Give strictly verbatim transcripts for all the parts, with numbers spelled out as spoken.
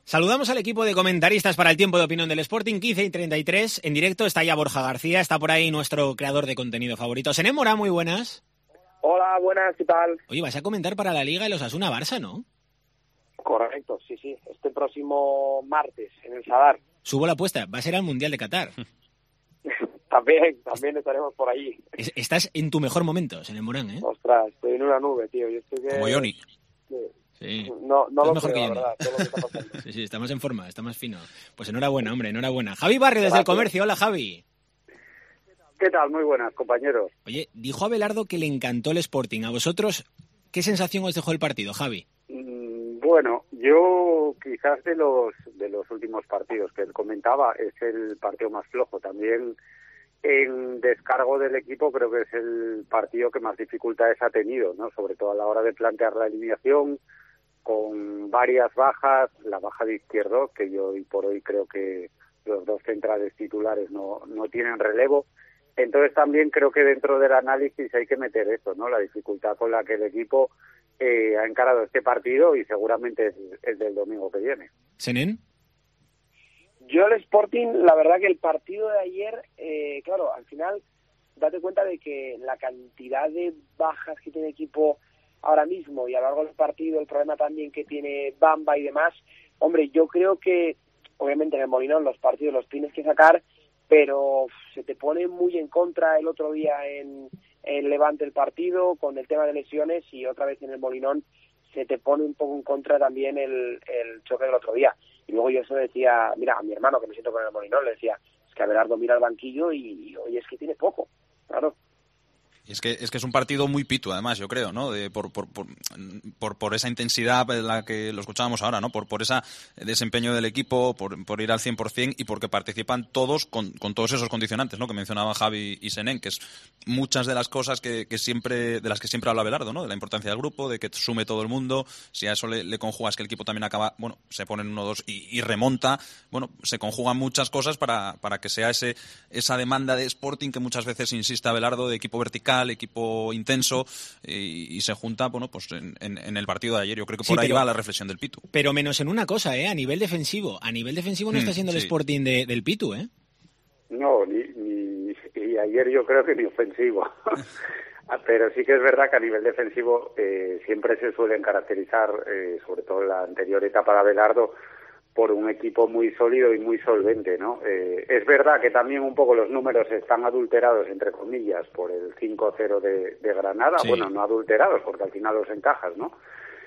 Saludamos al equipo de comentaristas para el tiempo de opinión del Sporting, quince y treinta y tres. En directo está ya Borja García, está por ahí nuestro creador de contenido favorito. Senén Mora, muy buenas. Hola, buenas, ¿qué tal? Oye, vas a comentar para la Liga y los Osasuna Barça, ¿no? Correcto, sí, sí. Este próximo martes, en el Sadar. Subo la apuesta, va a ser al Mundial de Qatar. También, también estaremos por allí. Estás en tu mejor momento, Senén Morán, ¿eh? Ostras, estoy en una nube, tío. Yo estoy que... Como Johnny. Sí. Sí. No, no lo mejor creo, que la Johnny. verdad, todo lo que está pasando. Sí, sí, está más en forma, está más fino. Pues enhorabuena, hombre, enhorabuena. Javi Barrio, desde Gracias. el comercio. Hola, Javi. ¿Qué tal? Muy buenas, compañeros. Oye, dijo Abelardo que le encantó el Sporting. ¿A vosotros qué sensación os dejó el partido, Javi? Mm, bueno, yo quizás de los de los últimos partidos que él comentaba es el partido más flojo. También en descargo del equipo creo que es el partido que más dificultades ha tenido, ¿no? Sobre todo a la hora de plantear la alineación, con varias bajas, la baja de Izquierdo, que yo hoy por hoy creo que los dos centrales titulares no, no tienen relevo. Entonces también creo que dentro del análisis hay que meter eso, ¿no? La dificultad con la que el equipo eh, ha encarado este partido y seguramente el, el del domingo que viene. ¿Senén? Yo el Sporting, la verdad que el partido de ayer, eh, claro, al final date cuenta de que la cantidad de bajas que tiene el equipo ahora mismo y a lo largo del partido, el problema también que tiene Bamba y demás, hombre, yo creo que obviamente en el Molinón los partidos los tienes que sacar, pero se te pone muy en contra el otro día en, en Levante el partido con el tema de lesiones y otra vez en el Molinón se te pone un poco en contra también el, el choque del otro día. Y luego yo eso decía, mira, a mi hermano que me siento con el Molinón, le decía, es que Abelardo mira al banquillo y, y oye, es que tiene poco, claro. Y es que es que es un partido muy pitu, además, yo creo, ¿no? De, por, por, por, por, por esa intensidad en la que lo escuchábamos ahora, ¿no? Por, por ese desempeño del equipo, por, por ir al cien por ciento y porque participan todos con, con todos esos condicionantes, ¿no? Que mencionaban Javi y Senén, que es muchas de las cosas que, que siempre, de las que siempre habla Abelardo, ¿no? De la importancia del grupo, de que sume todo el mundo. Si a eso le, le conjugas que el equipo también acaba, bueno, se pone en uno dos y, y remonta, bueno, se conjugan muchas cosas para, para que sea ese esa demanda de Sporting que muchas veces insiste Abelardo, de equipo vertical, equipo intenso, y, y se junta, bueno, pues en, en, en el partido de ayer. Yo creo que por sí, ahí pero, va la reflexión del Pitu. Pero menos en una cosa, ¿eh? A nivel defensivo. A nivel defensivo no mm, está siendo sí. el Sporting de, del Pitu, ¿eh? No, ni, ni, y ayer yo creo que ni ofensivo. Pero sí que es verdad que a nivel defensivo eh, siempre se suelen caracterizar, eh, sobre todo en la anterior etapa de Abelardo, por un equipo muy sólido y muy solvente, ¿no? Eh, es verdad que también un poco los números están adulterados, entre comillas, por el cinco cero de, de Granada. Sí. Bueno, no adulterados, porque al final los encajas, ¿no?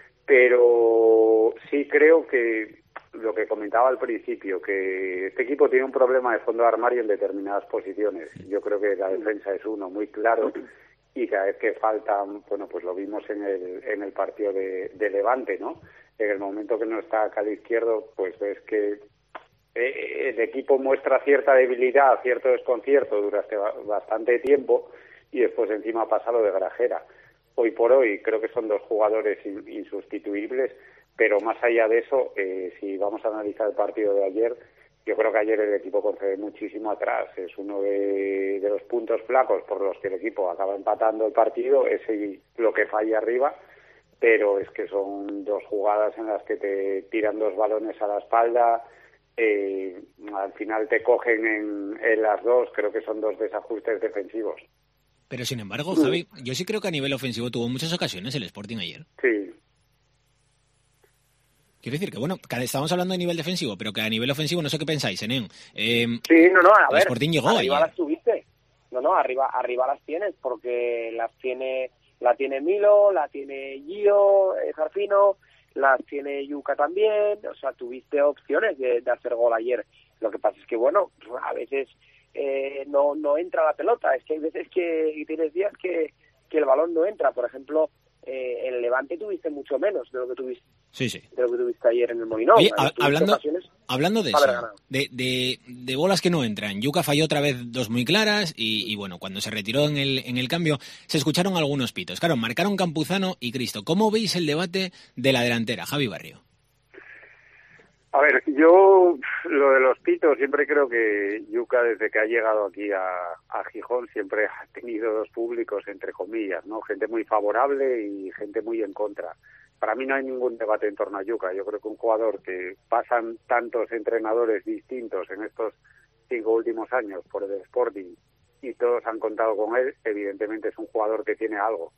Pero sí creo que lo que comentaba al principio, que este equipo tiene un problema de fondo de armario en determinadas posiciones. Yo creo que la defensa es uno muy claro y cada vez que faltan, bueno, pues lo vimos en el, en el partido de, de Levante, ¿no? En el momento que no está acá al izquierdo, pues ves que el equipo muestra cierta debilidad, cierto desconcierto durante bastante tiempo y después encima pasa lo de Grajera. Hoy por hoy creo que son dos jugadores insustituibles, pero más allá de eso, eh, si vamos a analizar el partido de ayer, yo creo que ayer el equipo concede muchísimo atrás. Es uno de, de los puntos flacos por los que el equipo acaba empatando el partido, es lo que falla arriba. Pero es que son dos jugadas en las que te tiran dos balones a la espalda, eh, al final te cogen en, en las dos, creo que son dos desajustes defensivos. Pero sin embargo, Javi, yo sí creo que a nivel ofensivo tuvo muchas ocasiones el Sporting ayer. Sí. Quiero decir que, bueno, estamos hablando de nivel defensivo, pero que a nivel ofensivo no sé qué pensáis, Senén. Eh, sí, no, no, a el ver, Sporting llegó arriba ayer. Las tuviste. No, no, arriba, arriba las tienes, porque las tiene... La tiene Milo, la tiene Gio, eh, Jarfino, las tiene Yuka también, o sea, tuviste opciones de, de hacer gol ayer. Lo que pasa es que, bueno, a veces eh, no no entra la pelota, es que hay veces que tienes días que, que el balón no entra. Por ejemplo, eh, en el Levante tuviste mucho menos de lo que tuviste sí, sí. de lo que tuviste ayer en el Molinón. Oye, a, hablando, hablando de eso, de, de, de bolas que no entran, Yuka falló otra vez dos muy claras y, y bueno, cuando se retiró en el, en el cambio se escucharon algunos pitos. Claro, marcaron Campuzano y Cristo. ¿Cómo veis el debate de la delantera, Javi Barrio? A ver, yo lo de los pitos siempre creo que Yuka, desde que ha llegado aquí a, a Gijón, siempre ha tenido dos públicos, entre comillas, ¿no? Gente muy favorable y gente muy en contra. para mí no hay ningún debate en torno a Yuka. Yo creo que un jugador que pasan tantos entrenadores distintos en estos cinco últimos años por el Sporting y todos han contado con él, evidentemente es un jugador que tiene algo.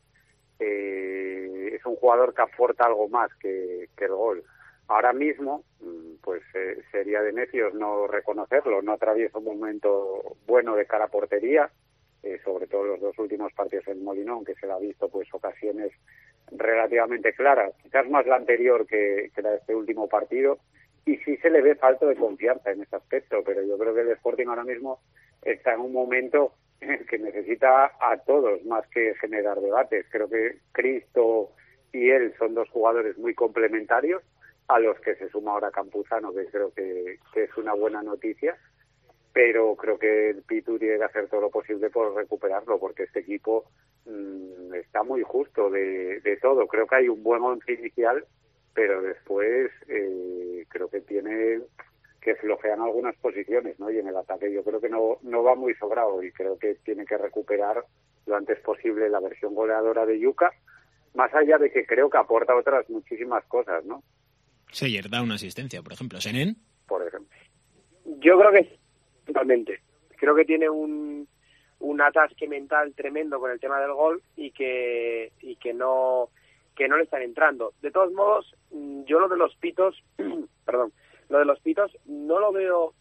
Eh, es un jugador que aporta algo más que, que el gol. Ahora mismo, pues eh, sería de necios no reconocerlo. No atraviesa un momento bueno de cara a portería, eh, sobre todo los dos últimos partidos en Molinón, que se le ha visto pues ocasiones relativamente claras, quizás más la anterior que, que la de este último partido, y sí se le ve falta de confianza en ese aspecto, pero yo creo que el Sporting ahora mismo está en un momento que necesita a todos más que generar debates. Creo que Cristo y él son dos jugadores muy complementarios, a los que se suma ahora Campuzano, que creo que, que es una buena noticia, pero creo que el Pitu tiene que hacer todo lo posible por recuperarlo, porque este equipo mmm, está muy justo de, de todo. Creo que hay un buen once inicial, pero después eh, creo que tiene que flojean algunas posiciones, ¿no? Y en el ataque yo creo que no, no va muy sobrado, y creo que tiene que recuperar lo antes posible la versión goleadora de Yuka, más allá de que creo que aporta otras muchísimas cosas, ¿no? Seyer da una asistencia, por ejemplo. ¿Senen? Por ejemplo. Yo creo que totalmente. Creo que tiene un, un atasque mental tremendo con el tema del gol y que y que no que no le están entrando. De todos modos, yo lo de los pitos, perdón, lo de los pitos no lo veo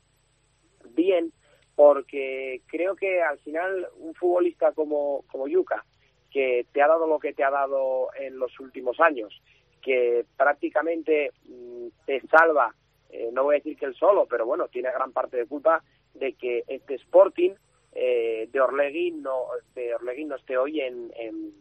bien, porque creo que al final un futbolista como como Yuka, que te ha dado lo que te ha dado en los últimos años, que prácticamente mmm, te salva, eh, no voy a decir que él solo, pero bueno, tiene gran parte de culpa de que este Sporting eh, de Orleguín no de Orleguín no esté hoy en, en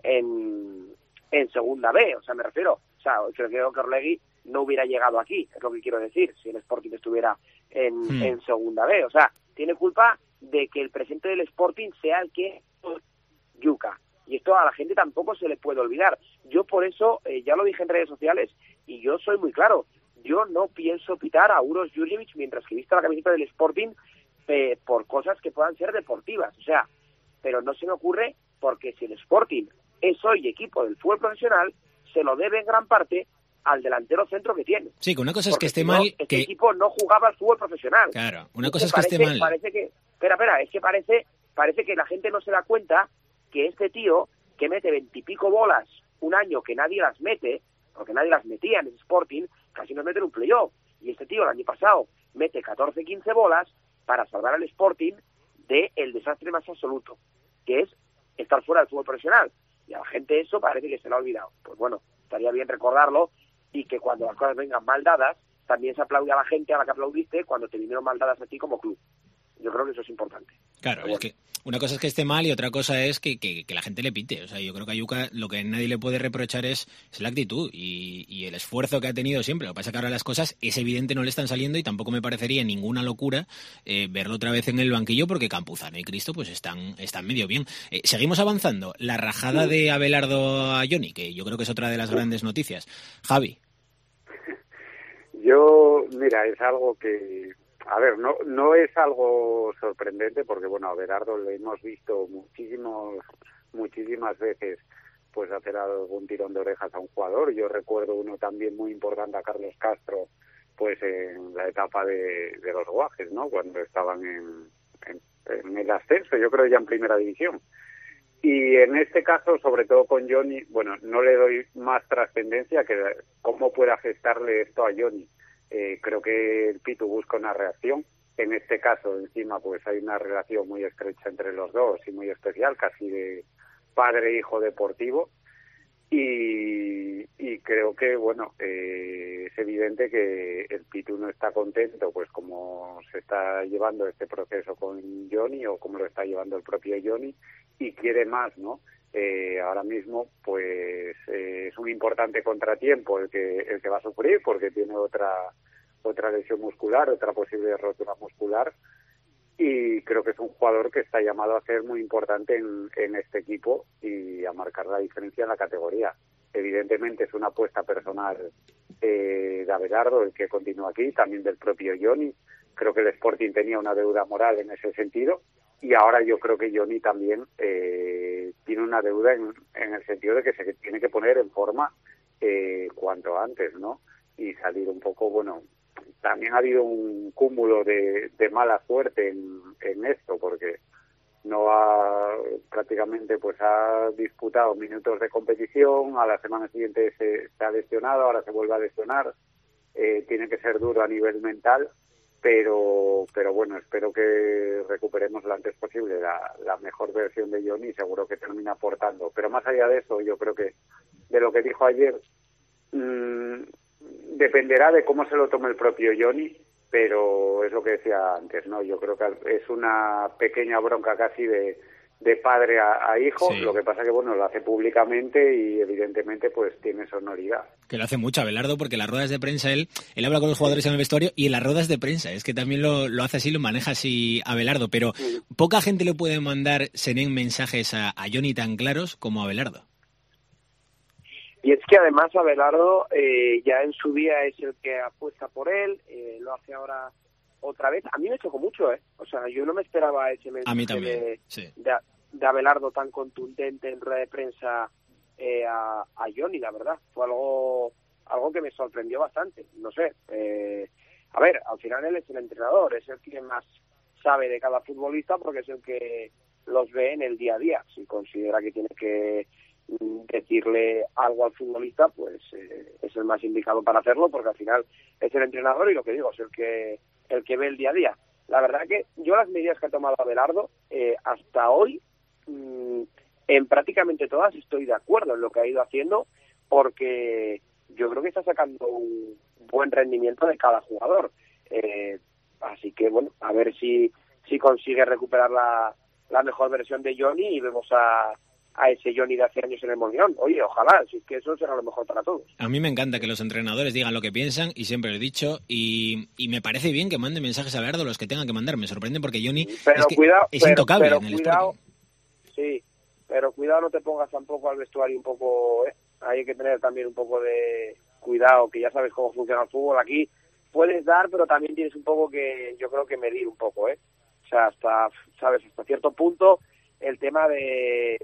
en en segunda B, o sea, me refiero, o sea, creo que Orlegui no hubiera llegado aquí, es lo que quiero decir, si el Sporting estuviera en, hmm. en segunda B, o sea, tiene culpa de que el presente del Sporting sea el que Yuka. Y esto a la gente tampoco se le puede olvidar. Yo por eso, eh, ya lo dije en redes sociales, y yo soy muy claro, yo no pienso pitar a Uros Jurjevic mientras que vista la camiseta del Sporting eh, por cosas que puedan ser deportivas. O sea, pero no se me ocurre, porque si el Sporting es hoy equipo del fútbol profesional, se lo debe en gran parte al delantero centro que tiene. Sí, que una cosa es porque que esté si mal... no, este que... equipo no jugaba al fútbol profesional. Claro, una es cosa que es que parece, esté mal... Parece que... Espera, espera, es que parece, parece que la gente no se da cuenta que este tío, que mete veintipico bolas un año que nadie las mete, porque nadie las metía en el Sporting, casi no mete en un playoff. Y este tío el año pasado mete catorce, quince bolas para salvar al Sporting del desastre más absoluto, que es estar fuera del fútbol profesional. Y a la gente eso parece que se lo ha olvidado. Pues bueno, estaría bien recordarlo, y que cuando las cosas vengan mal dadas, también se aplaude a la gente a la que aplaudiste cuando te vinieron mal dadas a ti como club. Yo creo que eso es importante. Claro, bueno. Es que una cosa es que esté mal y otra cosa es que, que, que la gente le pite. O sea, yo creo que a Yuka lo que nadie le puede reprochar es, es la actitud y, y el esfuerzo que ha tenido siempre. Lo que pasa es que ahora las cosas es evidente no le están saliendo, y tampoco me parecería ninguna locura eh, verlo otra vez en el banquillo, porque Campuzano y Cristo pues están, están medio bien. Eh, seguimos avanzando. La rajada de Abelardo a Johnny, que yo creo que es otra de las grandes noticias. Javi. Yo, mira, es algo que... A ver, no no es algo sorprendente, porque, bueno, a Abelardo le hemos visto muchísimos muchísimas veces pues hacer algún tirón de orejas a un jugador. Yo recuerdo uno también muy importante, a Carlos Castro, pues en la etapa de, de los Guajes, ¿no? Cuando estaban en, en, en el ascenso, yo creo ya en primera división. Y en este caso, sobre todo con Johnny, bueno, no le doy más trascendencia que cómo puede afectarle esto a Johnny. Eh, creo que el Pitu busca una reacción. En este caso, encima, pues hay una relación muy estrecha entre los dos y muy especial, casi de padre-hijo deportivo. Y, y creo que, bueno, eh, es evidente que el Pitu no está contento, pues como se está llevando este proceso con Johnny, o como lo está llevando el propio Johnny, y quiere más, ¿no? Eh, ahora mismo, pues eh, es un importante contratiempo el que el que va a sufrir, porque tiene otra otra lesión muscular, otra posible rotura muscular, y creo que es un jugador que está llamado a ser muy importante en, en este equipo y a marcar la diferencia en la categoría. Evidentemente es una apuesta personal eh, de Abelardo el que continúa aquí, también del propio Johnny. Creo que el Sporting tenía una deuda moral en ese sentido, y ahora yo creo que Johnny también eh, tiene una deuda en, en el sentido de que se tiene que poner en forma eh, cuanto antes, ¿no? Y salir un poco, bueno, también ha habido un cúmulo de, de mala suerte en, en esto, porque no ha, prácticamente pues ha disputado minutos de competición, a la semana siguiente se, se ha lesionado, ahora se vuelve a lesionar, eh, tiene que ser duro a nivel mental, pero pero bueno, espero que recuperemos lo antes posible la, la mejor versión de Johnny y seguro que termina aportando. Pero más allá de eso, yo creo que de lo que dijo ayer, mmm, dependerá de cómo se lo tome el propio Johnny, pero es lo que decía antes, ¿no? Yo creo que es una pequeña bronca casi de, de padre a, a hijo, sí. Lo que pasa que, bueno, lo hace públicamente y evidentemente pues tiene sonoridad. Que lo hace mucho Abelardo, porque en las ruedas de prensa él, él habla con los jugadores sí. en el vestuario y en las ruedas de prensa, es que también lo, lo hace así, lo maneja así Abelardo, pero sí. poca gente le puede mandar Senén mensajes a, a Johnny tan claros como a Abelardo. Y es que además Abelardo eh, ya en su día es el que apuesta por él, eh, lo hace ahora otra vez. A mí me chocó mucho, ¿eh? O sea, yo no me esperaba ese mensaje a mí también, de, sí. de, de Abelardo tan contundente en rueda de prensa eh, a, a Johnny, la verdad. Fue algo algo que me sorprendió bastante, no sé. Eh, a ver, al final él es el entrenador, es el que más sabe de cada futbolista porque es el que los ve en el día a día. Si considera que tiene que decirle algo al futbolista, pues eh, es el más indicado para hacerlo, porque al final es el entrenador y lo que digo, es el que el que ve el día a día. La verdad que yo las medidas que ha tomado Abelardo eh, hasta hoy, mmm, en prácticamente todas estoy de acuerdo en lo que ha ido haciendo, porque yo creo que está sacando un buen rendimiento de cada jugador. Eh, así que bueno, a ver si, si consigue recuperar la, la mejor versión de Johnny y vemos a a ese Johnny de hace años en el Molinón. Oye, ojalá, si es que eso será lo mejor para todos. A mí me encanta que los entrenadores digan lo que piensan, y siempre lo he dicho, y, y me parece bien que manden mensajes a Abelardo los que tengan que mandar. Me sorprende porque Johnny pero es, que cuidado, es pero, intocable pero en el cuidado, Sporting. Sí, pero cuidado, no te pongas tampoco al vestuario un poco... ¿eh? Hay que tener también un poco de cuidado, que ya sabes cómo funciona el fútbol. Aquí puedes dar, pero también tienes un poco que, yo creo que medir un poco, ¿eh? O sea, hasta, sabes, hasta cierto punto el tema de...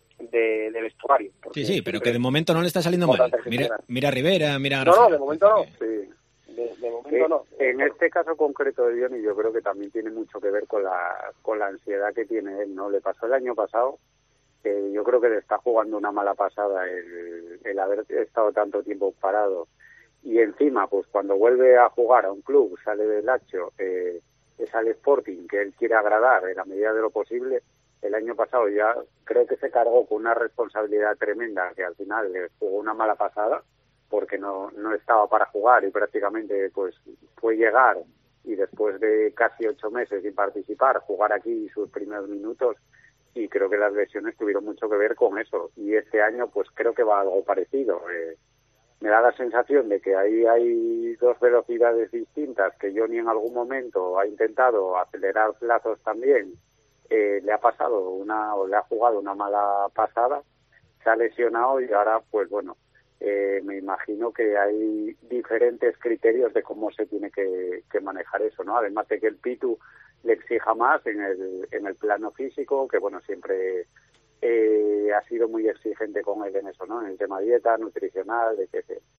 De, de vestuario. Sí, sí, pero que de momento no le está saliendo mal. Mira, mira Rivera, mira Grafera. No, no, de momento no. Sí. De, de momento eh, no. En este caso concreto de Johnny, yo creo que también tiene mucho que ver con la con la ansiedad que tiene él, ¿no? Le pasó el año pasado, que yo creo que le está jugando una mala pasada el, el haber estado tanto tiempo parado. Y encima, pues cuando vuelve a jugar a un club, sale del Lazio, eh, es al Sporting, que él quiere agradar en la medida de lo posible. El año pasado ya creo que se cargó con una responsabilidad tremenda, que al final le jugó una mala pasada porque no no estaba para jugar y prácticamente pues fue llegar y después de casi ocho meses sin participar, jugar aquí sus primeros minutos, y creo que las lesiones tuvieron mucho que ver con eso. Y este año pues creo que va algo parecido. Eh, me da la sensación de que ahí hay dos velocidades distintas, que Johnny en algún momento ha intentado acelerar plazos también. Eh, le ha pasado una o le ha jugado una mala pasada, se ha lesionado y ahora pues bueno, eh, me imagino que hay diferentes criterios de cómo se tiene que, que manejar eso, ¿no? Además de que el Pitu le exija más en el en el plano físico, que bueno, siempre eh, ha sido muy exigente con él en eso, ¿no? En el tema dieta, nutricional, etcétera.